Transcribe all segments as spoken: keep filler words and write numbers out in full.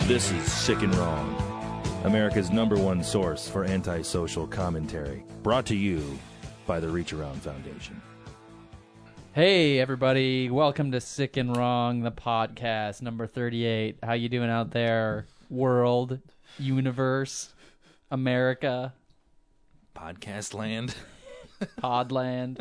This is Sick and Wrong, America's number one source for antisocial commentary. Brought to you by the Reach Around Foundation. Hey, everybody. Welcome to Sick and Wrong, the podcast, number thirty-eight. How you doing out there, world, universe, America, Podcast land. Podland?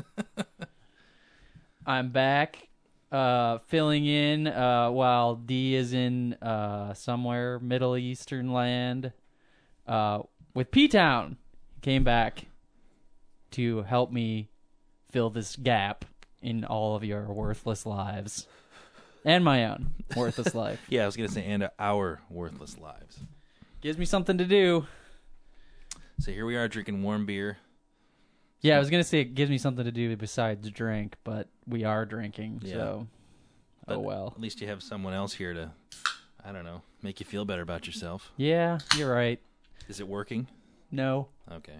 I'm back. Uh, filling in uh, while D is in uh, somewhere Middle Eastern land uh, with P-Town. He came back to help me fill this gap in all of your worthless lives and my own worthless life. Yeah, I was going to say, and our worthless lives. Gives me something to do. So here we are drinking warm beer. Yeah, I was going to say it gives me something to do besides drink, but we are drinking, Yeah. so But oh well. At least you have someone else here to, I don't know, make you feel better about yourself. Yeah, you're right. Is it working? No. Okay.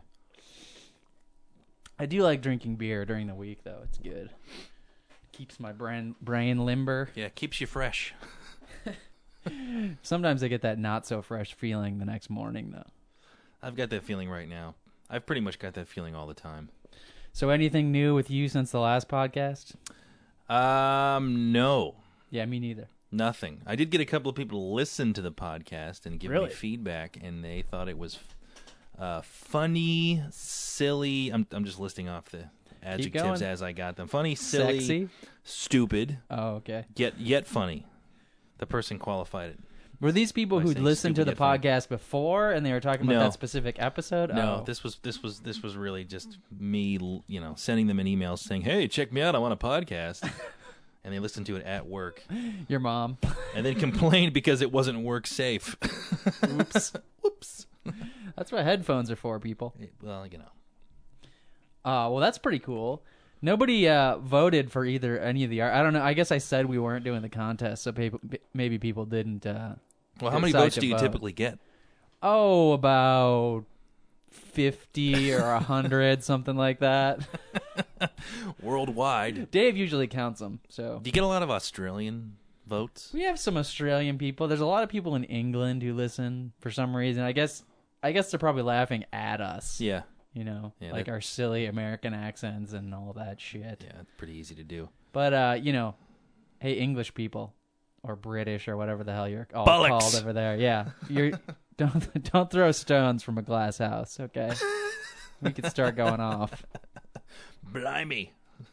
I do like drinking beer during the week, though. It's good. Keeps my brain, brain limber. Yeah, it keeps you fresh. Sometimes I get that not-so-fresh feeling the next morning, though. I've got that feeling right now. I've pretty much got that feeling all the time. So anything new with you since the last podcast? Um, no. Yeah, me neither. Nothing. I did get a couple of people to listen to the podcast and give Really? me feedback, and they thought it was uh, funny, silly. I'm I'm just listing off the adjectives going. as I got them. Funny, silly, Sexy? stupid, Oh, okay. yet yet funny. The person qualified it. Were these people By who'd saying listened to stupid the yet funny. podcast before and they were talking about No. that specific episode? No, Oh. this was this was this was really just me, you know, sending them an email saying, "Hey, check me out. I want a podcast." And they listened to it at work, Your mom. and then complained because it wasn't work safe. Oops. Whoops. That's what headphones are for, people. Well, you know. Uh, well, that's pretty cool. Nobody uh, voted for either any of the art. I don't know. I guess I said we weren't doing the contest, so people, maybe people didn't. Uh, Well, how many decide votes to do you vote. typically get? Oh, about fifty or a hundred, something like that. Worldwide. Dave usually counts them. So Do you get a lot of Australian votes? we have some Australian people. There's a lot of people in England who listen for some reason. I guess. I guess they're probably laughing at us. Yeah. You know, Yeah, like that- our silly American accents and all that shit. Yeah, it's pretty easy to do. But, uh, you know, hey, English people or British or whatever the hell you're all Bollocks. called over there. Yeah. You're don't don't throw stones from a glass house, okay? We could start going off. Blimey.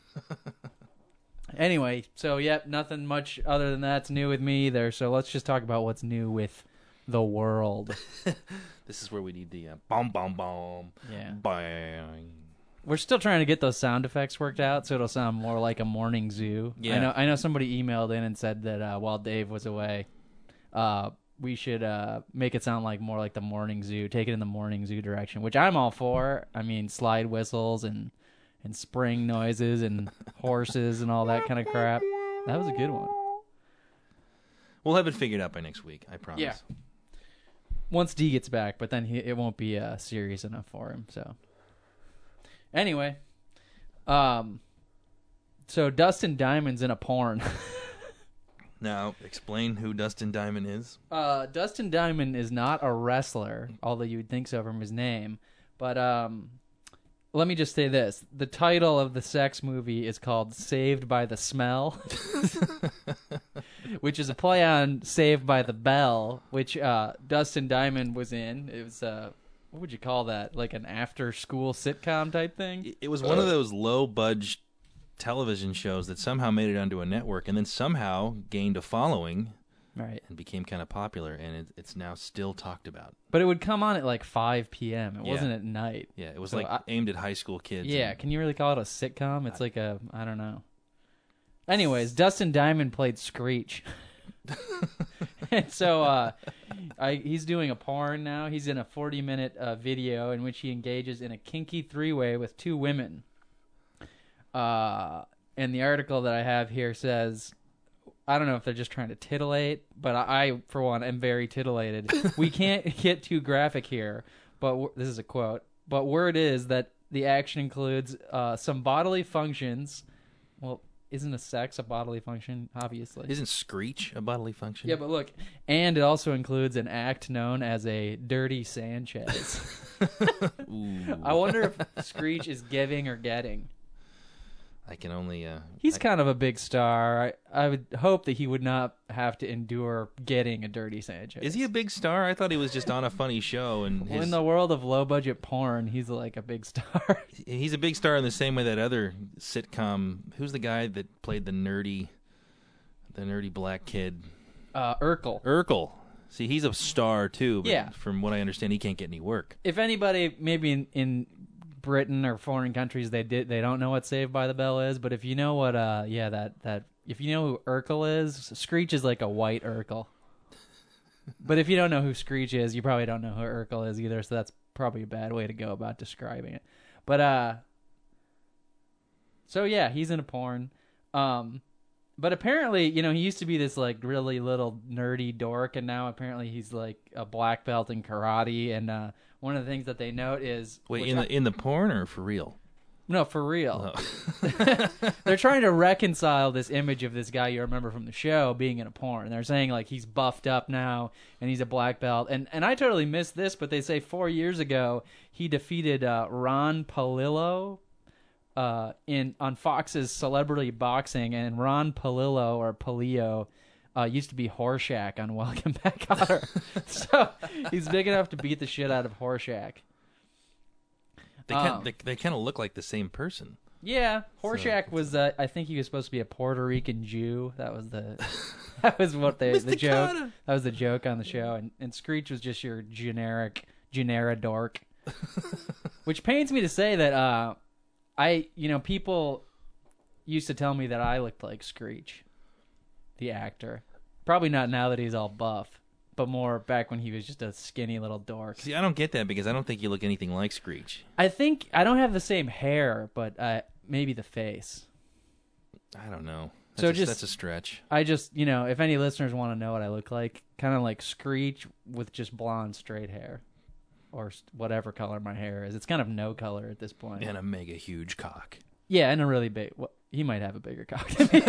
Anyway, so yep, nothing much other than that's new with me either. So let's just talk about what's new with the world. This is where we need the uh, bomb, bomb, bomb. Yeah. Bang. We're still trying to get those sound effects worked out so it'll sound more like a morning zoo. Yeah. I know I know somebody emailed in and said that uh, while Dave was away, uh, we should uh, make it sound like more like the morning zoo, take it in the morning zoo direction, which I'm all for. I mean, slide whistles and, and spring noises and horses and all that kind of crap. That was a good one. We'll have it figured out by next week, I promise. Yeah. Once D gets back, but then he, it won't be uh, serious enough for him. So, anyway, um, so Dustin Diamond's in a porn. Now, explain who Dustin Diamond is. uh, Dustin Diamond is not a wrestler, although you would think so from his name. But um, let me just say this: the title of the sex movie is called "Saved by the Smell." Which is a play on Saved by the Bell, which uh, Dustin Diamond was in. It was, uh, what would you call that? Like an after-school sitcom type thing? It was one of those low-budget television shows that somehow made it onto a network and then somehow gained a following Right. and became kind of popular, and it, it's now still talked about. But it would come on at like five p.m. It Yeah. wasn't at night. Yeah, it was So like I- aimed at high school kids. Yeah, and- can you really call it a sitcom? It's like a, I don't know. Anyways, Dustin Diamond played Screech. And so uh, I, he's doing a porn now. He's in a forty-minute uh, video in which he engages in a kinky three-way with two women. Uh, and the article that I have here says, I don't know if they're just trying to titillate, but I, I for one, am very titillated. We can't get too graphic here, but w- this is a quote. But word is that the action includes uh, some bodily functions. Well, isn't a sex a bodily function? Obviously. Isn't screech a bodily function? Yeah, but look, and it also includes an act known as a dirty Sanchez. I wonder if Screech is giving or getting. I can only... Uh, He's I... kind of a big star. I, I would hope that he would not have to endure getting a dirty Sanchez. Is he a big star? I thought he was just on a funny show. And well, his... in the world of low-budget porn, he's like a big star. He's a big star in the same way that other sitcom... Who's the guy that played the nerdy... The nerdy black kid? Uh, Urkel. Urkel. See, he's a star, too. But yeah. From what I understand, he can't get any work. If anybody, maybe in... in Britain or foreign countries, they did they don't know what Saved by the Bell is, but if you know what uh yeah that that if you know who Urkel is, Screech is like a white Urkel. But if you don't know who Screech is, you probably don't know who Urkel is either, so that's probably a bad way to go about describing it. But uh so yeah, he's in a porn. Um but apparently, you know, he used to be this like really little nerdy dork, and now apparently he's like a black belt in karate. And uh one of the things that they note is... Wait, in I, the in the porn or for real? No, for real. Oh. They're trying to reconcile this image of this guy you remember from the show being in a porn. They're saying, like, he's buffed up now, and he's a black belt. And and I totally missed this, but they say four years ago, he defeated uh, Ron Palillo uh, in on Fox's Celebrity Boxing. And Ron Palillo, or Palillo... Uh, used to be Horshack on Welcome Back, Kotter. So he's big enough to beat the shit out of Horshack. They um, kind they, they kind of look like the same person. Yeah, Horshack so, was. Uh, I think he was supposed to be a Puerto Rican Jew. That was the. That was what they the joke. Kotter. That was the joke on the show, and and Screech was just your generic genera dork. Which pains me to say that uh, I you know people used to tell me that I looked like Screech. The actor. Probably not now that he's all buff, but more back when he was just a skinny little dork. See, I don't get that because I don't think you look anything like Screech. I think I don't have the same hair, but uh, maybe the face. I don't know. That's so a, just that's a stretch. I just, you know, if any listeners want to know what I look like, kind of like Screech with just blonde straight hair. Or whatever color my hair is. It's kind of no color at this point. And a mega huge cock. Yeah, and a really big... Well, he might have a bigger cock than me.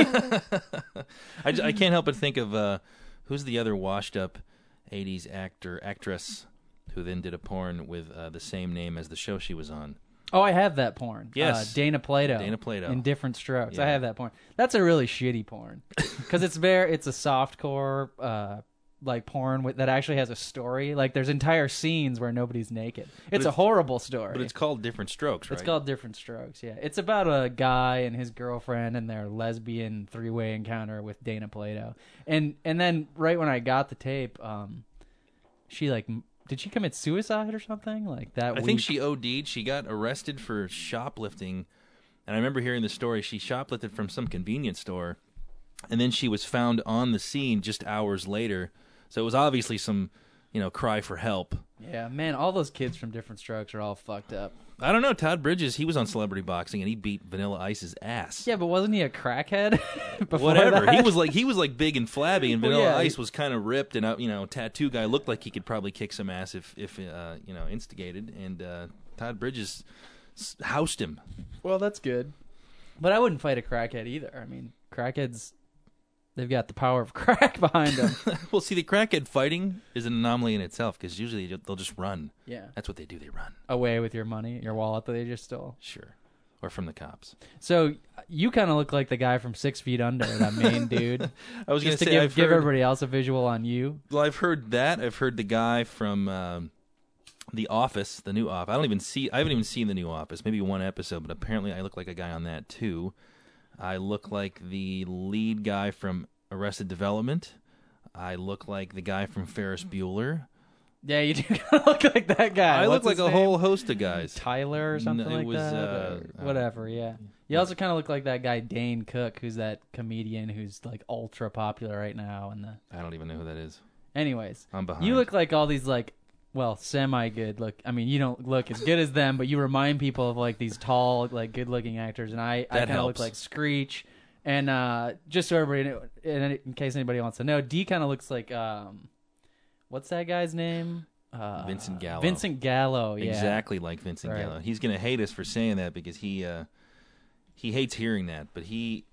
I, just, I can't help but think of... Uh, who's the other washed-up eighties actor, actress, who then did a porn with uh, the same name as the show she was on? Oh, I have that porn. Yes. Uh, Dana Plato. Dana Plato. In Different Strokes. Yeah. I have that porn. That's a really shitty porn. Because it's very... It's a softcore... Uh, like porn with, that actually has a story. Like there's entire scenes where nobody's naked. It's, it's a horrible story. But it's called Different Strokes, right? It's called Different Strokes, yeah. It's about a guy and his girlfriend and their lesbian three-way encounter with Dana Plato. And and then right when I got the tape, um, she like did she commit suicide or something like that? I week? think she O D'd. She got arrested for shoplifting, and I remember hearing the story. She shoplifted from some convenience store, and then she was found on the scene just hours later. So it was obviously some, you know, cry for help. Yeah, man, all those kids from Different Strokes are all fucked up. I don't know. Todd Bridges, he was on Celebrity Boxing and he beat Vanilla Ice's ass. Yeah, but wasn't he a crackhead? Whatever. That? He was like he was like big and flabby, and Vanilla well, yeah. Ice was kind of ripped, and uh, you know, tattoo guy looked like he could probably kick some ass if if uh, you know instigated. And uh, Todd Bridges housed him. Well, that's good. But I wouldn't fight a crackhead either. I mean, crackheads. They've got the power of crack behind them. Well, see, the crackhead fighting is an anomaly in itself because usually they'll just run. Yeah. That's what they do. They run. Away with your money, your wallet that they just stole. Sure. Or from the cops. So you kind of look like the guy from Six Feet Under, that main dude. I was going to say, give, I've give heard, everybody else a visual on you. Well, I've heard that. I've heard the guy from um, The Office, the new Office. I don't even see. I haven't even seen the new Office. Maybe one episode, but apparently I look like a guy on that too. I look like the lead guy from Arrested Development. I look like the guy from Ferris Bueller. Yeah, you do kind of look like that guy. I What's look like a name? whole host of guys. Tyler or something No, it like was, that. uh, or whatever, yeah. You also kind of look like that guy Dane Cook, who's that comedian who's like ultra popular right now. And the I don't even know who that is. anyways, I'm behind. you look like all these like well semi good look. I mean, you don't look as good as them, but you remind people of like these tall, like good looking actors. And I, I That kind of look helps. like Screech. And uh, just so everybody, kn- in, in case anybody wants to know, D kind of looks like um, what's that guy's name? Uh, Vincent Gallo. Vincent Gallo, yeah. Exactly like Vincent Right. Gallo. He's going to hate us for saying that because he uh, he hates hearing that. But he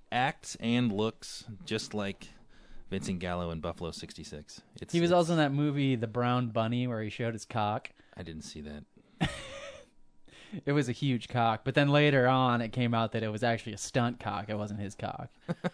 acts and looks just like Vincent Gallo in Buffalo sixty-six. It's, He was it's, also in that movie, The Brown Bunny, where he showed his cock. I didn't see that. It was a huge cock, but then later on it came out that it was actually a stunt cock. It wasn't his cock.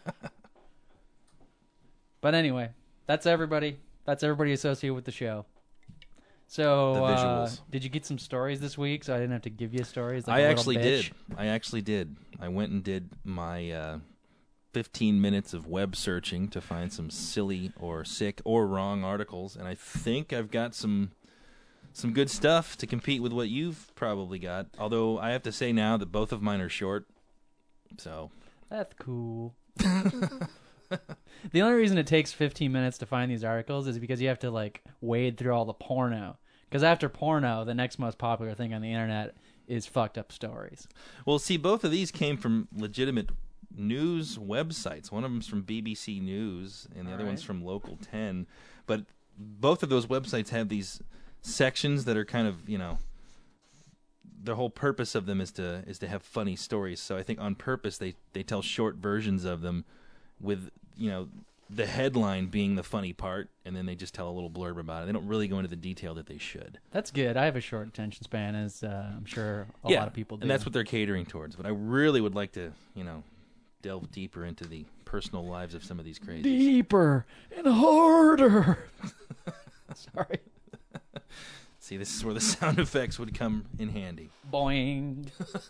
But anyway, that's everybody. That's everybody associated with the show. So, The uh, visuals. did you get some stories this week so I didn't have to give you stories? Like I a little actually bitch? did. I actually did. I went and did my uh, fifteen minutes of web searching to find some silly or sick or wrong articles, and I think I've got some some good stuff to compete with what you've probably got. Although I have to say now that both of mine are short, so That's cool. The only reason it takes fifteen minutes to find these articles is because you have to like wade through all the porno. Because after porno, the next most popular thing on the internet is fucked up stories. Well, see, both of these came from legitimate news websites. One of them's from B B C News, and the All other right. one's from Local ten. But both of those websites have these sections that are kind of, you know, the whole purpose of them is to is to have funny stories. So I think on purpose they, they tell short versions of them with, you know, the headline being the funny part, and then they just tell a little blurb about it. They don't really go into the detail that they should. That's good. I have a short attention span, as uh, I'm sure a yeah, lot of people do. and that's what they're catering towards. But I really would like to, you know, delve deeper into the personal lives of some of these crazies. Deeper and harder. Sorry. See, this is where the sound effects would come in handy. Boing.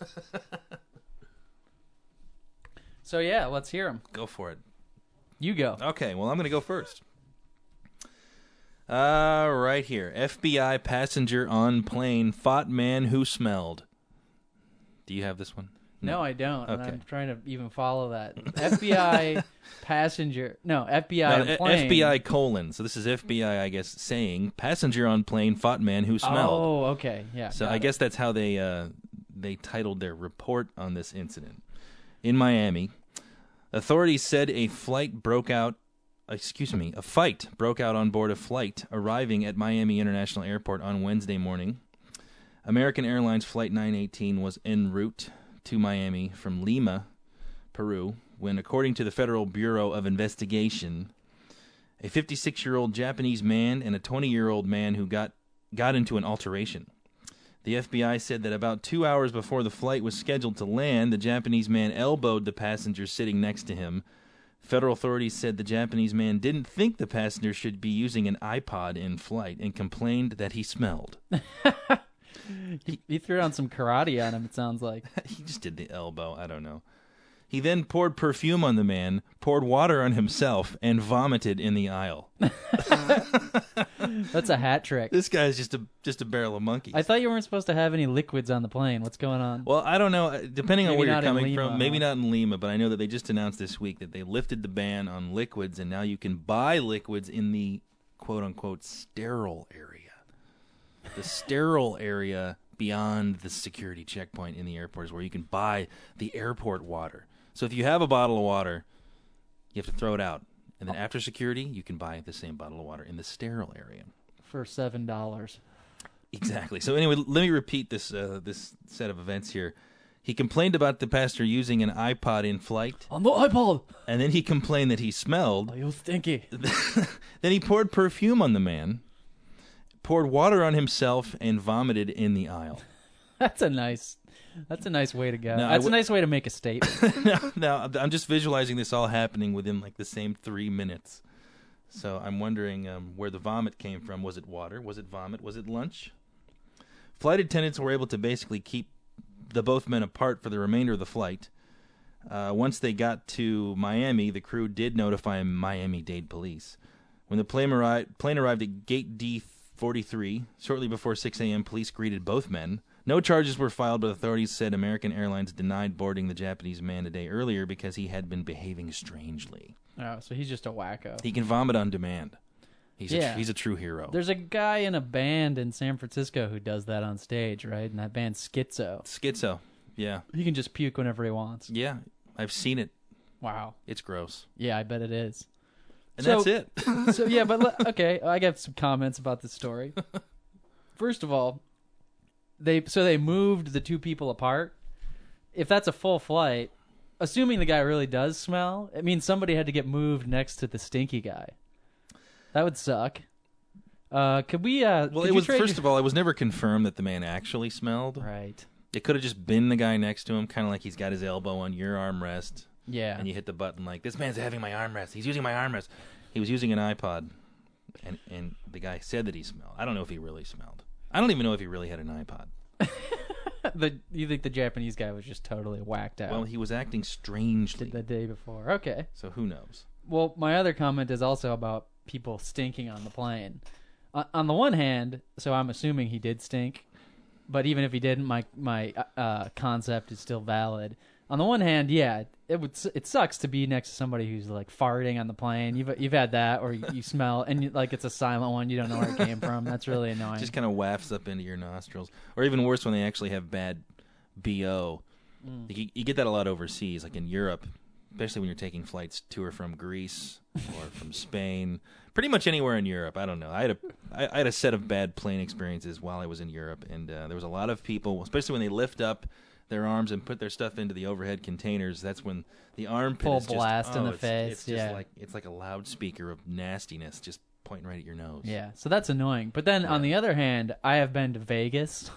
So yeah, let's hear them. Go for it. You go. Okay, well, I'm going to go first. Uh, right here. F B I passenger on plane fought man who smelled. Do you have this one? No, I don't. And Okay. I'm trying to even follow that. F B I passenger. No, F B I No, on F- plane. FBI colon. So this is F B I, I guess, saying passenger on plane fought man who smelled. Oh, okay. Yeah. So got I it. guess that's how they uh, they titled their report on this incident. In Miami, authorities said a flight broke out. Excuse me, a fight broke out on board a flight arriving at Miami International Airport on Wednesday morning. American Airlines Flight nine eighteen was en route to Miami from Lima, Peru, when, according to the Federal Bureau of Investigation, a fifty-six-year-old Japanese man and a twenty-year-old man who got got into an alteration. The F B I said that about two hours before the flight was scheduled to land, the Japanese man elbowed the passenger sitting next to him. Federal authorities said the Japanese man didn't think the passenger should be using an iPod in flight and complained that he smelled. he, he threw on some karate on him. It sounds like. He just did the elbow. I don't know. He then poured perfume on the man, poured water on himself, and vomited in the aisle. That's a hat trick. This guy's just a just a barrel of monkeys. I thought you weren't supposed to have any liquids on the plane. What's going on? Well, I don't know. Depending on Maybe where you're not in coming Lima, from, maybe huh? not in Lima, but I know that they just announced this week that they lifted the ban on liquids, and now you can buy liquids in the quote-unquote sterile area. The sterile area beyond the security checkpoint in the airport is where you can buy the airport water. So if you have a bottle of water, you have to throw it out. And then after security, you can buy the same bottle of water in the sterile area. For seven dollars. Exactly. So anyway, let me repeat this uh, this set of events here. He complained about the passenger using an iPod in flight, On the iPod. and then he complained that he smelled. Oh, you stinky. Then he poured perfume on the man, poured water on himself, and vomited in the aisle. That's a nice. That's a nice way to go. No, I That's w- a nice way to make a statement. now, now, I'm just visualizing this all happening within like the same three minutes. So I'm wondering um, where the vomit came from. Was it water? Was it vomit? Was it lunch? Flight attendants were able to basically keep the both men apart for the remainder of the flight. Uh, once they got to Miami, the crew did notify Miami-Dade police. When the plane arrived, plane arrived at gate D forty-three, shortly before six a.m., police greeted both men. No charges were filed, but authorities said American Airlines denied boarding the Japanese man a day earlier because he had been behaving strangely. Oh, so he's just a wacko. He can vomit on demand. He's a, Yeah. tr- he's a true hero. There's a guy in a band in San Francisco who does that on stage, right? And that band's Schizo. Schizo. Yeah. He can just puke whenever he wants. Yeah. I've seen it. Wow. It's gross. Yeah, I bet it is. And So- that's it. So yeah, but le- okay, I got some comments about this story. First of all, they so they moved the two people apart. If that's a full flight, assuming the guy really does smell, it means somebody had to get moved next to the stinky guy. That would suck. Uh, could we? Uh, Well, could it you was trade first your- of all, it was never confirmed that the man actually smelled. right. It could have just been the guy next to him, kind of like he's got his elbow on your armrest, Yeah. and you hit the button like, "This man's having my armrest. He's using my armrest." He was using an iPod, and and the guy said that he smelled. I don't know if he really smelled. I don't even know if he really had an iPod. the you think the Japanese guy was just totally whacked out? Well, he was acting strangely, the day before. Okay. so who knows? Well, my other comment is also about people stinking on the plane. Uh, on the one hand, so I'm assuming he did stink, but even if he didn't, my my uh, concept is still valid. On the one hand, yeah, it would it sucks to be next to somebody who's like farting on the plane. You've you've had that, or you, you smell and you, like it's a silent one. You don't know where it came from. That's really annoying. Just kind of wafts up into your nostrils, or even worse when they actually have bad B O. Mm. You, you get that a lot overseas, like in Europe, especially when you're taking flights to or from Greece or from Spain. Pretty much anywhere in Europe. I don't know. I had a I, I had a set of bad plane experiences while I was in Europe, and uh, there was a lot of people, especially when they lift up their arms and put their stuff into the overhead containers. That's when the armpit Full is just, blast in oh, the it's, face, It's just yeah. like it's like a loudspeaker of nastiness, just pointing right at your nose. Yeah, so that's annoying. But then on Yeah. the other hand, I have been to Vegas.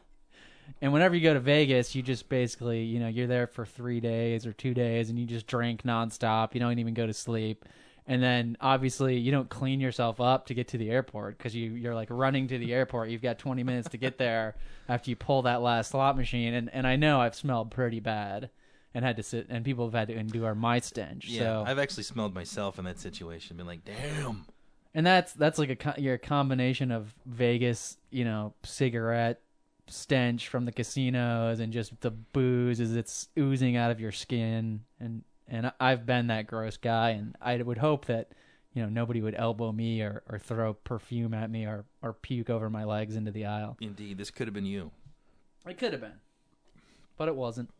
And whenever you go to Vegas, you just basically, you know, you're there for three days or two days and you just drink nonstop. You don't even go to sleep. And then obviously you don't clean yourself up to get to the airport because you, you're like running to the airport. You've got twenty minutes to get there after you pull that last slot machine. And, and I know I've smelled pretty bad and had to sit, and people have had to endure my stench. Yeah, so. I've actually smelled myself in that situation. Been like, damn. And that's that's like a co- your combination of Vegas, you know, cigarette stench from the casinos and just the booze as it's oozing out of your skin. And and I've been that gross guy, and I would hope that, you know, nobody would elbow me or, or throw perfume at me or, or puke over my legs into the aisle. Indeed, this could have been you. It could have been, but it wasn't.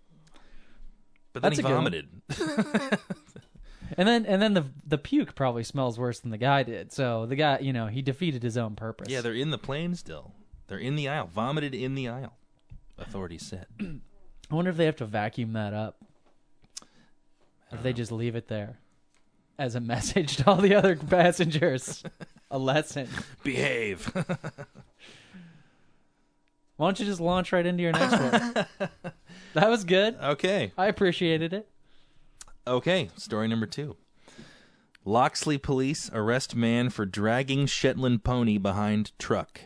But then That's he a good one. vomited. And then and then the the puke probably smells worse than the guy did. So the guy, you know, he defeated his own purpose. Yeah, they're in the plane still. They're in the aisle. Vomited in the aisle, authorities said. I wonder if they have to vacuum that up. Or if they just leave it there as a message to all the other passengers. A lesson. Behave. Why don't you just launch right into your next one? That was good. Okay. I appreciated it. Okay, story number two. Loxley police arrest man for dragging Shetland pony behind truck.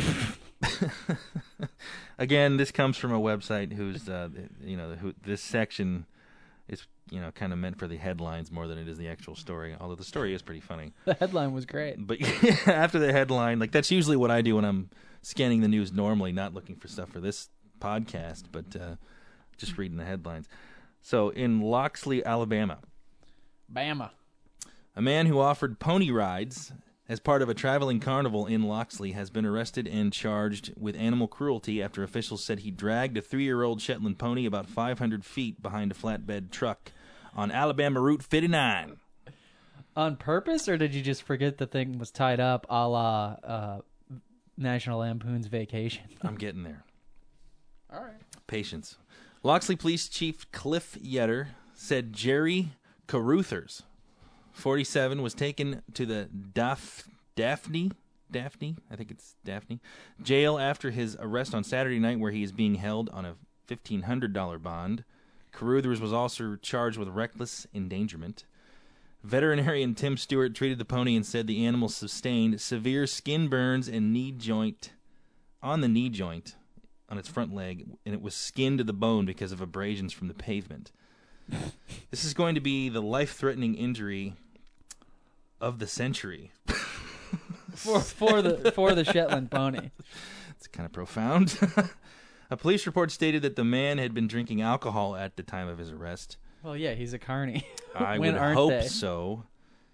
Again, this comes from a website whose, uh, you know, who this section is, you know, kind of meant for the headlines more than it is the actual story. Although the story is pretty funny. The headline was great. But after the headline, like that's usually what I do when I'm scanning the news normally, not looking for stuff for this podcast, but uh, just reading the headlines. So in Loxley, Alabama, Bama. a man who offered pony rides as part of a traveling carnival in Loxley has been arrested and charged with animal cruelty after officials said he dragged a three-year-old Shetland pony about five hundred feet behind a flatbed truck on Alabama Route fifty-nine. On purpose, or did you just forget the thing was tied up a la uh, National Lampoon's Vacation? I'm getting there. All right. Patience. Loxley Police Chief Cliff Yetter said Jerry Caruthers, forty-seven, was taken to the Daph- Daphne, Daphne, I think it's Daphne, jail after his arrest on Saturday night, where he is being held on a fifteen hundred dollars bond. Caruthers was also charged with reckless endangerment. Veterinarian Tim Stewart treated the pony and said the animal sustained severe skin burns and knee joint on the knee joint on its front leg, and it was skinned to the bone because of abrasions from the pavement. This is going to be the life-threatening injury of the century. For for the for the Shetland pony. It's kind of profound. A police report stated that the man had been drinking alcohol at the time of his arrest. Well, yeah, he's a carny. I When would aren't hope they? so.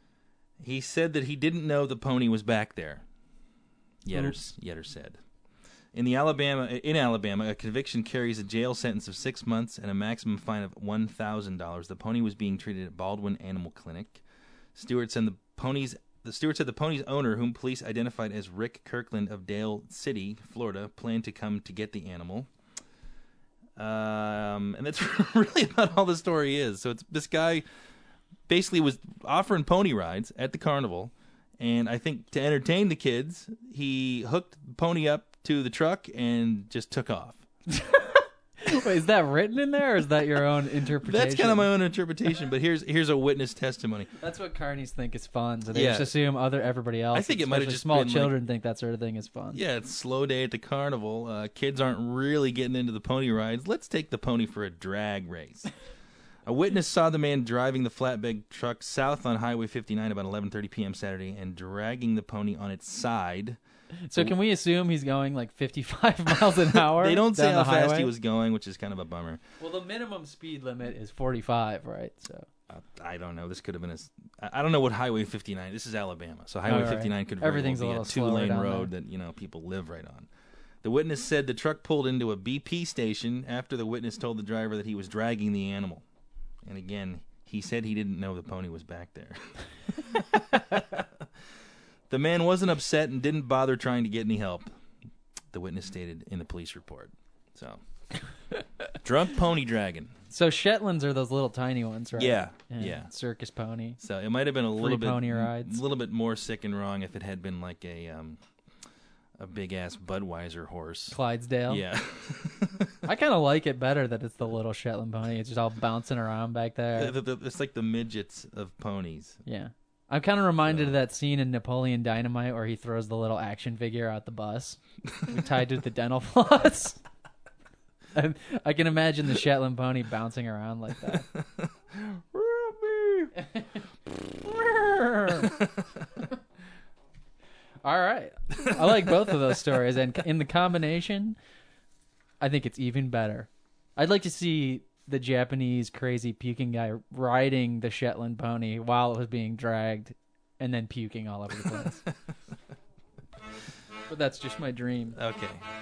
He said that he didn't know the pony was back there. Yetter, Yetter said. In the Alabama, in Alabama, a conviction carries a jail sentence of six months and a maximum fine of one thousand dollars. The pony was being treated at Baldwin Animal Clinic. Stewart said the pony's the Stewart said the pony's owner, whom police identified as Rick Kirkland of Dale City, Florida, planned to come to get the animal. Um, and that's really about all the story is. So it's this guy basically was offering pony rides at the carnival, and I think to entertain the kids, he hooked the pony up to the truck and just took off. Wait, is that written in there, or is that your own interpretation? That's kind of my own interpretation, but here's here's a witness testimony. That's what carnies think is fun, so they Yeah. just assume other everybody else. I think it might have especially just small been, like- children think that sort of thing is fun. Yeah, it's slow day at the carnival. Uh, kids aren't really getting into the pony rides. Let's take the pony for a drag race. A witness saw the man driving the flatbed truck south on Highway fifty-nine about eleven thirty p.m. Saturday and dragging the pony on its side. So can we assume he's going like fifty-five miles an hour? They don't say down how the fast highway? he was going, which is kind of a bummer. Well, the minimum speed limit is forty-five, right? So Uh, I don't know. This could have been a. s- I I don't know what Highway fifty-nine. This is Alabama, so Highway All right. fifty-nine could very Everything's a well be little a slower two-lane down road there. that you know people live right on. The witness said the truck pulled into a B P station after the witness told the driver that he was dragging the animal, and again he said he didn't know the pony was back there. The man wasn't upset and didn't bother trying to get any help, the witness stated in the police report. So, drunk pony dragging. So Shetlands are those little tiny ones, right? Yeah, yeah. Circus pony. So it might have been a Free little bit, pony rides. a little bit more sick and wrong if it had been like a um, a big ass Budweiser horse. Clydesdale. Yeah, I kind of like it better that it's the little Shetland pony. It's just all bouncing around back there. The- the- it's like the midgets of ponies. Yeah. I'm kind of reminded So- of that scene in Napoleon Dynamite where he throws the little action figure out the bus tied to the dental floss. And I can imagine the Shetland pony bouncing around like that. All right. I like both of those stories. And in the combination, I think it's even better. I'd like to see the Japanese crazy puking guy riding the Shetland pony while it was being dragged and then puking all over the place. But that's just my dream. Okay.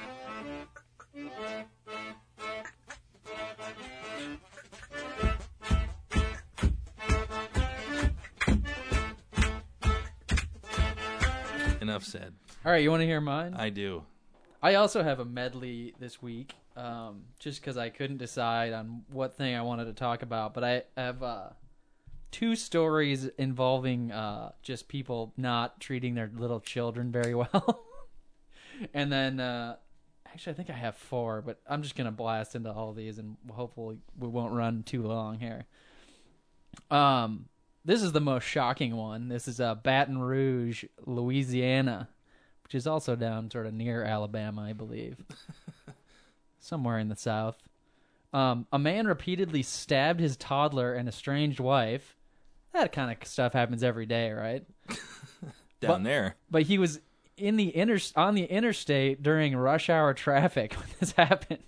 Enough said. All right, you want to hear mine? I do. I also have a medley this week, um, just because I couldn't decide on what thing I wanted to talk about. But I have uh, two stories involving uh, just people not treating their little children very well. And then, uh, actually, I think I have four, but I'm just going to blast into all of these, and hopefully we won't run too long here. Um, this is the most shocking one. This is uh, Baton Rouge, Louisiana, which is also down sort of near Alabama, I believe. Somewhere in the South. Um, a man repeatedly stabbed his toddler and estranged wife. That kind of stuff happens every day, right? Down But- there. But he was in the inter- on the interstate during rush hour traffic when this happened.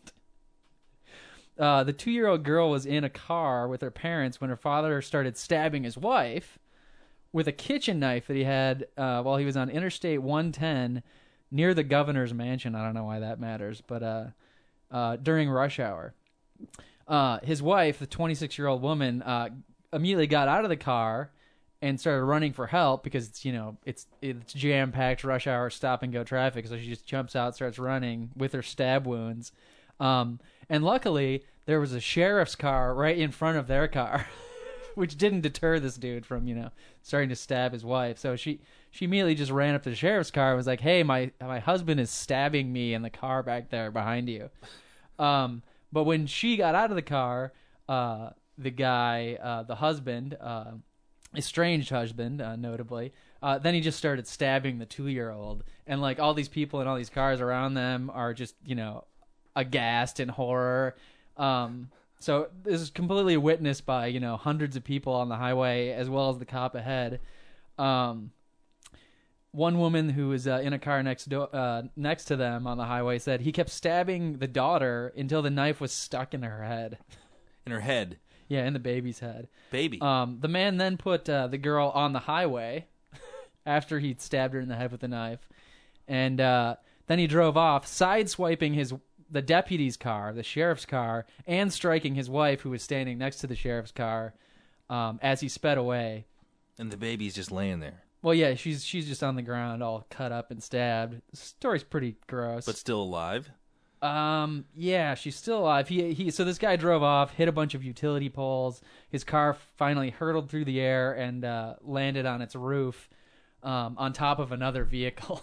Uh, the two-year-old girl was in a car with her parents when her father started stabbing his wife with a kitchen knife that he had uh, while he was on Interstate one ten near the governor's mansion. I don't know why that matters, but uh, uh, during rush hour. Uh, his wife, the twenty-six-year-old woman, uh, immediately got out of the car and started running for help because it's, you know, it's it's jam-packed rush hour stop-and-go traffic, so she just jumps out, starts running with her stab wounds. Um, and luckily, there was a sheriff's car right in front of their car, which didn't deter this dude from, you know, starting to stab his wife. So she, she immediately just ran up to the sheriff's car and was like, "Hey, my my husband is stabbing me in the car back there behind you." Um, but when she got out of the car, uh, the guy, uh, the husband, uh, estranged husband, uh, notably, uh, then he just started stabbing the two-year-old. And, like, all these people in all these cars around them are just, you know, aghast in horror. Um, so this is completely witnessed by, you know, hundreds of people on the highway as well as the cop ahead. Um, one woman who was uh, in a car next do- uh, next to them on the highway said he kept stabbing the daughter until the knife was stuck in her head. In her head. Yeah, in the baby's head. Baby. Um, the man then put uh, the girl on the highway after he'd stabbed her in the head with a knife. And uh, then he drove off, sideswiping his the deputy's car, the sheriff's car, and striking his wife, who was standing next to the sheriff's car, um, as he sped away. And the baby's just laying there. Well, yeah, she's she's just on the ground, all cut up and stabbed. The story's pretty gross. But still alive? Um, yeah, she's still alive. He he. So this guy drove off, hit a bunch of utility poles. His car finally hurtled through the air and uh, landed on its roof, um, on top of another vehicle.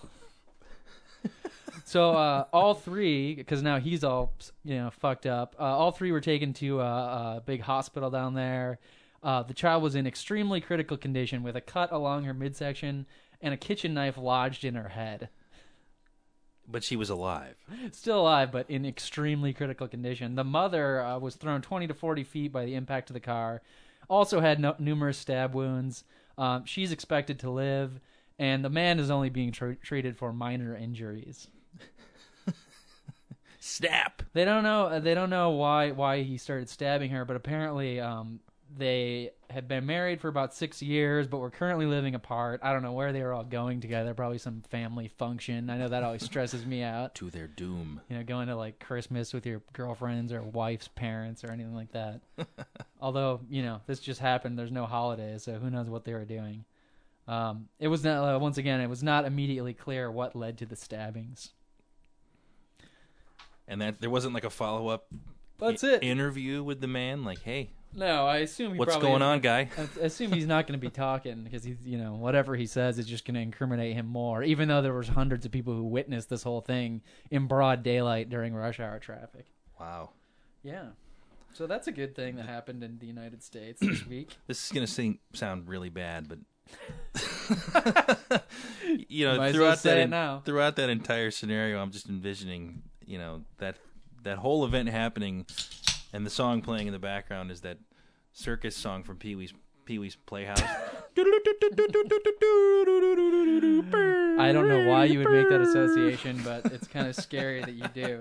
So uh, all three, because now he's all you know fucked up. Uh, all three were taken to a, a big hospital down there. Uh, the child was in extremely critical condition with a cut along her midsection and a kitchen knife lodged in her head. But she was alive. Still alive, but in extremely critical condition. The mother uh, was thrown twenty to forty feet by the impact of the car. Also had no- numerous stab wounds. Um, she's expected to live, and the man is only being tr- treated for minor injuries. Snap. They don't know. They don't know why why he started stabbing her, but apparently um, they had been married for about six years, but were currently living apart. I don't know where they were all going together. Probably some family function. I know that always stresses me out. To their doom. You know, going to like Christmas with your girlfriends or wife's parents or anything like that. Although, you know, this just happened. There's no holidays, so who knows what they were doing. Um, it was not, uh, once again, it was not immediately clear what led to the stabbings. And that there wasn't like a follow up That's I- it. interview with the man, like, hey, No, I assume he what's probably going on, guy? I assume he's not going to be talking because he's, you know, whatever he says is just going to incriminate him more. Even though there was hundreds of people who witnessed this whole thing in broad daylight during rush hour traffic. Wow. Yeah, so that's a good thing that happened in the United States this week. This is gonna sing, sound really bad, but you know, Might as well throughout say that it en- now. throughout that entire scenario, I'm just envisioning, you know, that that whole event happening, and the song playing in the background is that circus song from Pee Wee's Pee Wee's Playhouse. I don't know why you would make that association, but it's kind of scary that you do.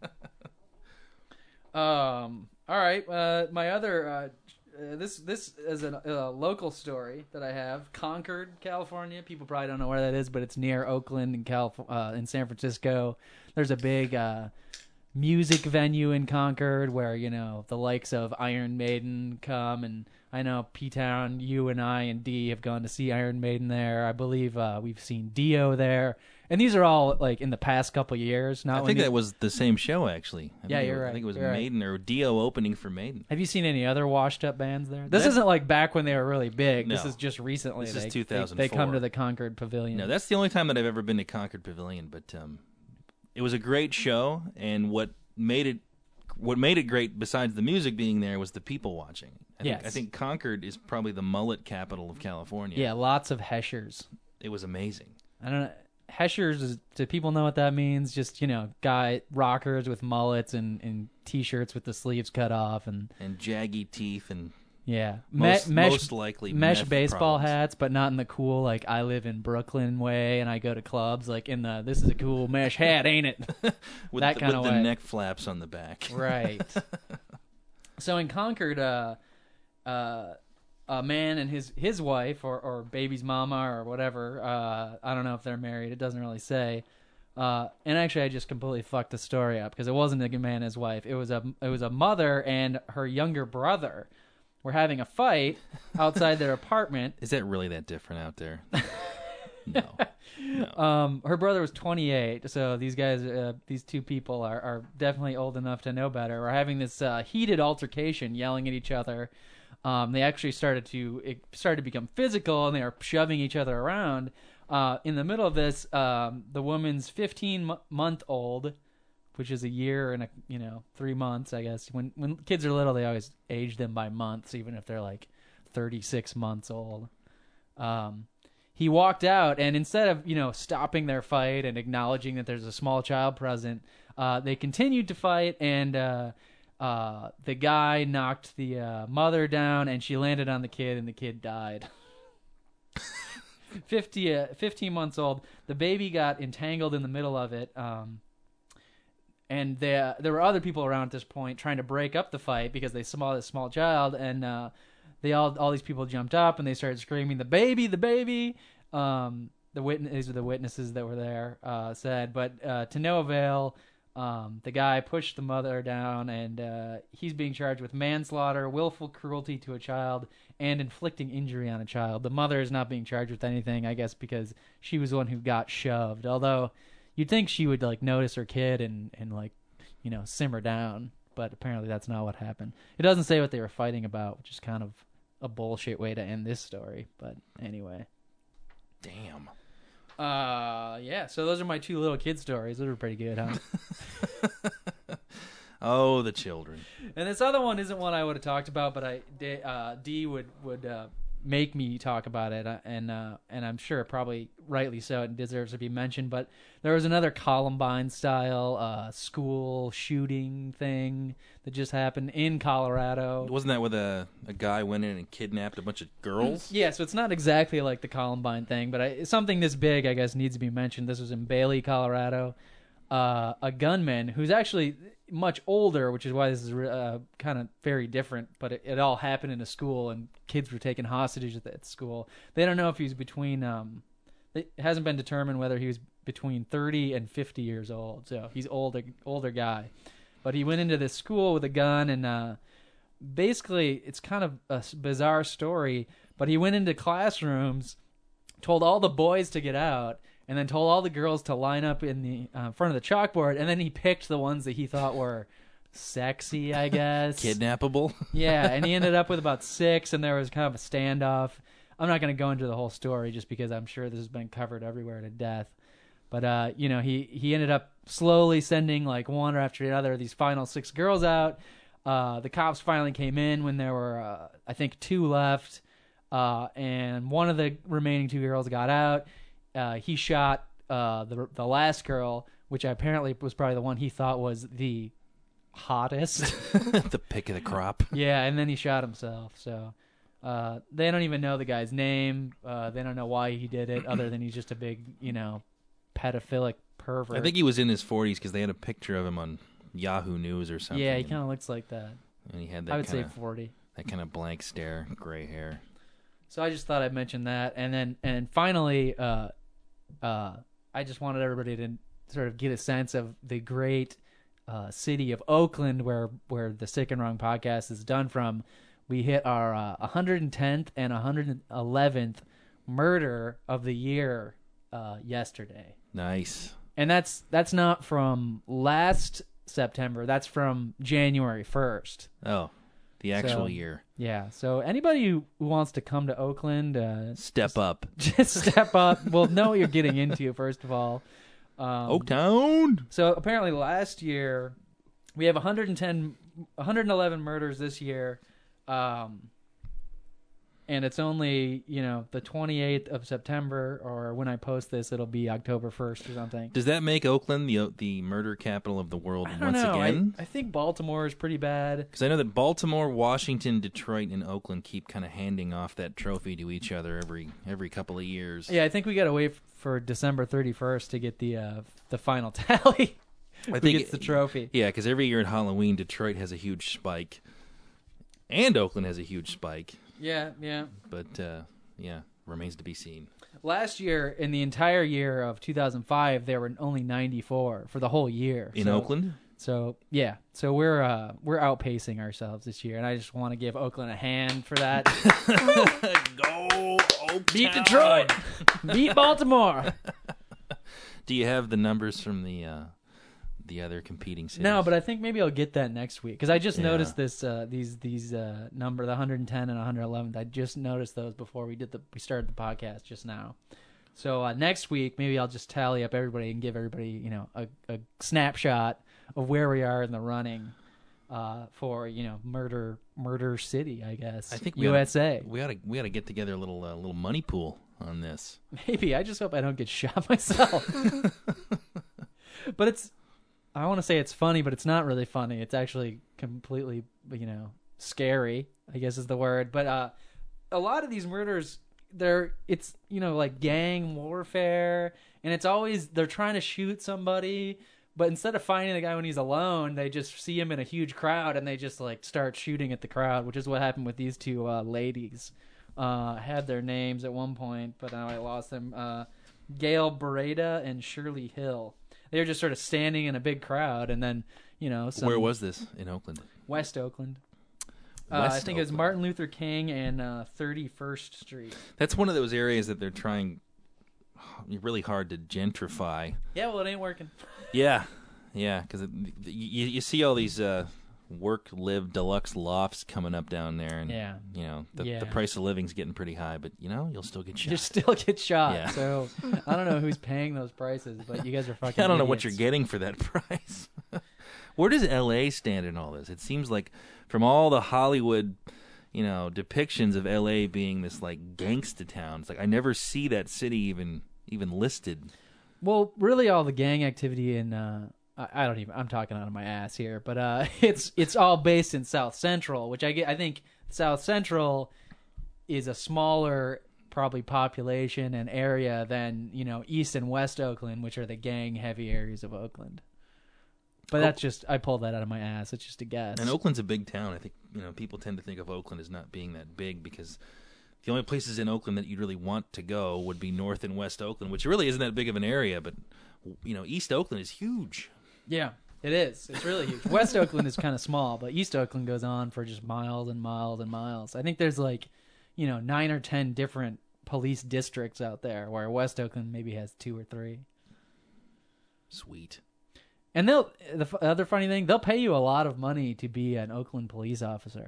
Um. All right. Uh, my other uh, uh, this this is a, a local story that I have. Concord, California. People probably don't know where that is, but it's near Oakland in Calif- uh, in San Francisco. There's a big uh, music venue in Concord where, you know, the likes of Iron Maiden come, and I know P-Town, you and I and D have gone to see Iron Maiden there. I believe uh, we've seen Dio there. And these are all like in the past couple years. Not I when think you- that was the same show, actually. I Yeah, think it you're was- right. I think it was You're right. Maiden or Dio opening for Maiden. Have you seen any other washed up bands there? This That- isn't like back when they were really big. This No. is just recently. This is they, two thousand four. They, they come to the Concord Pavilion. No, that's the only time that I've ever been to Concord Pavilion. But um, it was a great show, and what made it what made it great, besides the music being there, was the people watching. I think, Yes. I think Concord is probably the mullet capital of California. Yeah, lots of Heschers. It was amazing. I don't know. Heschers, is, do people know what that means? Just, you know, guy rockers with mullets and, and T-shirts with the sleeves cut off. And And jaggy teeth and yeah. most, Me- mesh, most likely mesh meth baseball problems. hats, but not in the cool, like, I live in Brooklyn way and I go to clubs. Like, in the, this is a cool mesh hat, ain't it? with that the, kinda with the way. neck flaps on the back. Right. So in Concord, uh, uh, a man and his his wife or, or baby's mama or whatever, uh, I don't know if they're married. It doesn't really say. Uh, and actually, I just completely fucked the story up because it wasn't a man and his wife. It was a it was a mother and her younger brother were having a fight outside their apartment. Is that really that different out there? No. No. Um, her brother was twenty-eight, so these guys, uh, these two people are, are definitely old enough to know better. We're having this uh, heated altercation, yelling at each other. Um, they actually started to it started to become physical, and they were shoving each other around. Uh, in the middle of this, um, the woman's fifteen-month-old, which is a year and a you know three months, I guess. When when kids are little, they always age them by months, even if they're like thirty-six months old. Um, he walked out, and instead of you know stopping their fight and acknowledging that there's a small child present, uh, they continued to fight, and uh, uh, the guy knocked the uh, mother down, and she landed on the kid, and the kid died. fifty, uh, fifteen months old. The baby got entangled in the middle of it, um, and they, uh, there were other people around at this point trying to break up the fight because they saw this small child, and uh, they all all these people jumped up and they started screaming, "The baby, the baby!" Um, the witness, these are the witnesses that were there, uh, said, but uh, to no avail. Um, the guy pushed the mother down, and uh, he's being charged with manslaughter, willful cruelty to a child, and inflicting injury on a child. The mother is not being charged with anything, I guess, because she was the one who got shoved. Although you'd think she would like notice her kid and, and like you know, simmer down. But apparently that's not what happened. It doesn't say what they were fighting about, which is kind of a bullshit way to end this story. But anyway. Damn. Uh, yeah, so those are my two little kid stories. Those are pretty good, huh? Oh, the children. And this other one isn't one I would have talked about, but I uh, D would would uh, make me talk about it, uh, and uh, and I'm sure probably rightly so, it deserves to be mentioned. But there was another Columbine style uh, school shooting thing that just happened in Colorado. Wasn't that with a a guy went in and kidnapped a bunch of girls? Yeah, so it's not exactly like the Columbine thing, but I, something this big, I guess, needs to be mentioned. This was in Bailey, Colorado. Uh, a gunman who's actually much older, which is why this is uh, kind of very different, but it, it all happened in a school, and kids were taken hostage at that school. They don't know if he's between, um, it hasn't been determined whether he was between thirty and fifty years old, so he's older, older guy. But he went into this school with a gun, and uh, basically, it's kind of a bizarre story, but he went into classrooms, told all the boys to get out, and then told all the girls to line up in the uh, front of the chalkboard, and then he picked the ones that he thought were sexy, I guess. Kidnappable? Yeah, and he ended up with about six, and there was kind of a standoff. I'm not going to go into the whole story just because I'm sure this has been covered everywhere to death. But, uh, you know, he, he ended up slowly sending, like, one after another of these final six girls out. Uh, the cops finally came in when there were, uh, I think, two left, uh, and one of the remaining two girls got out. Uh, he shot uh, the the last girl, which apparently was probably the one he thought was the hottest. The pick of the crop. Yeah, and then he shot himself. So uh, they don't even know the guy's name. Uh, they don't know why he did it, other than he's just a big, you know, pedophilic pervert. I think he was in his forties because they had a picture of him on Yahoo News or something. Yeah, he kind of looks like that. And he had that I would kinda, say forty. That kind of blank stare, gray hair. So I just thought I'd mention that, and then and finally. Uh, Uh, I just wanted everybody to sort of get a sense of the great uh, city of Oakland, where where the Sick and Wrong podcast is done from. We hit our uh, one hundred tenth and one hundred eleventh murder of the year uh, yesterday. Nice. And that's that's not from last September. That's from January first. Oh, the actual So, year. Yeah. So anybody who, who wants to come to Oakland, uh, Step just, up. Just step up. Well, know what you're getting into, first of all. Um, Oaktown. So apparently last year, we have one hundred ten, one hundred eleven murders this year. Um, and it's only, you know, the twenty-eighth of September, or when I post this, it'll be October first or something. Does that make Oakland the the murder capital of the world I don't once know. again? I, I think Baltimore is pretty bad. Because I know that Baltimore, Washington, Detroit, and Oakland keep kind of handing off that trophy to each other every every couple of years. Yeah, I think we got to wait for December thirty-first to get the uh, the final tally. I Who think gets the trophy? Yeah, because every year at Halloween, Detroit has a huge spike, and Oakland has a huge spike. Yeah, yeah. But uh, yeah, remains to be seen. Last year, in the entire year of two thousand five, there were only ninety-four for the whole year. In so, Oakland? So, yeah. So we're uh, we're outpacing ourselves this year, and I just want to give Oakland a hand for that. Go Oaktown! Beat Detroit! Beat Baltimore! Do you have the numbers from the uh, the other competing cities? No, but I think maybe I'll get that next week, because I just Yeah. noticed this uh, these these uh, number, the one hundred ten and one hundred eleven. I just noticed those before we did the we started the podcast just now. So uh, next week, maybe I'll just tally up everybody and give everybody, you know, a, a snapshot of where we are in the running uh, for, you know, murder murder city, I guess. I think we U S A. Oughta, we ought to we ought to get together a little uh, little money pool on this. Maybe. I just hope I don't get shot myself. But it's, I want to say it's funny, but it's not really funny. It's actually completely, you know, scary, I guess is the word. But uh, a lot of these murders, they're, it's, you know, like gang warfare, and it's always, they're trying to shoot somebody, but instead of finding the guy when he's alone, they just see him in a huge crowd, and they just, like, start shooting at the crowd, which is what happened with these two uh, ladies. Uh, had their names at one point, but now I lost them. Uh, Gail Beretta and Shirley Hill. They were just sort of standing in a big crowd, and then, you know, some Where was this in Oakland? West Oakland. Uh, West I think it was Oakland. Martin Luther King and uh, thirty-first Street. That's one of those areas that they're trying really hard to gentrify. Yeah, well, it ain't working. Yeah, Yeah, because you, you see all these uh, work, live, deluxe lofts coming up down there, and Yeah. you know the, Yeah. the price of living's getting pretty high, but you know you'll still get shot. You still get shot. Yeah. So I don't know who's paying those prices, but you guys are fucking I don't know what you're idiots. getting for that price. Where does L A stand in all this? It seems like from all the Hollywood, you know, depictions of L A being this like gangsta town, it's like I never see that city even even listed. Well, really, all the gang activity in uh, I, I don't even. I'm talking out of my ass here, but uh, it's it's all based in South Central, which I get. I think South Central is a smaller probably population and area than you know East and West Oakland, which are the gang heavy areas of Oakland. But that's just I pulled that out of my ass. It's just a guess. And Oakland's a big town. I think you know people tend to think of Oakland as not being that big because the only places in Oakland that you'd really want to go would be North and West Oakland, which really isn't that big of an area. But you know, East Oakland is huge. Yeah, it is. It's really huge. West Oakland is kind of small, but East Oakland goes on for just miles and miles and miles. I think there's like, you know, nine or ten different police districts out there, where West Oakland maybe has two or three. Sweet. And they'll the f- other funny thing, they'll pay you a lot of money to be an Oakland police officer.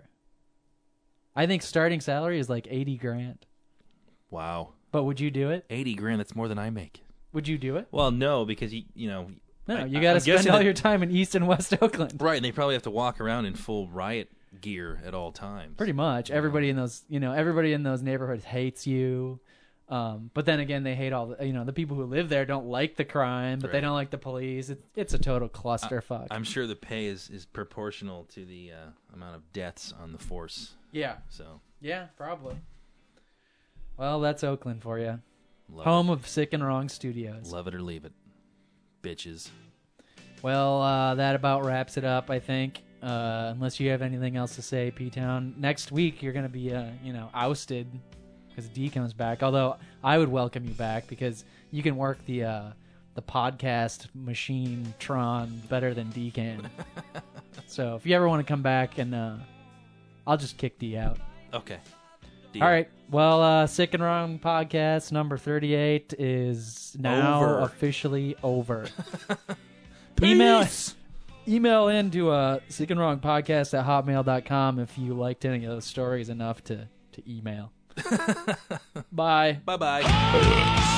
I think starting salary is like eighty grand. Wow. But would you do it? eighty grand, that's more than I make. Would you do it? Well, no, because you you know, No, I, you got to spend all that, your time in East and West Oakland. Right, and they probably have to walk around in full riot gear at all times. Pretty much. Everybody in those, you know, everybody in those neighborhoods hates you. Um, but then again, they hate all the, you know, the people who live there don't like the crime, but right. they don't like the police. It's it's a total clusterfuck. I'm sure the pay is, is proportional to the uh, amount of deaths on the force. Yeah. So. Yeah, probably. Well, that's Oakland for you. Love Home it. of Sick and Wrong Studios. Love it or leave it. Bitches. Well, uh, that about wraps it up, I think. Uh, unless you have anything else to say, P-Town. Next week, you're going to be, uh, you know, ousted because D comes back. Although, I would welcome you back because you can work the uh, the podcast machine Tron better than D can. So, if you ever want to come back, and uh, I'll just kick D out. Okay. Deal. All right. Well, uh, Sick and Wrong podcast number thirty-eight is now Over. officially over. Email email in to uh, sick and wrong podcast at hotmail dot com if you liked any of those stories enough to, to email. Bye. Bye-bye.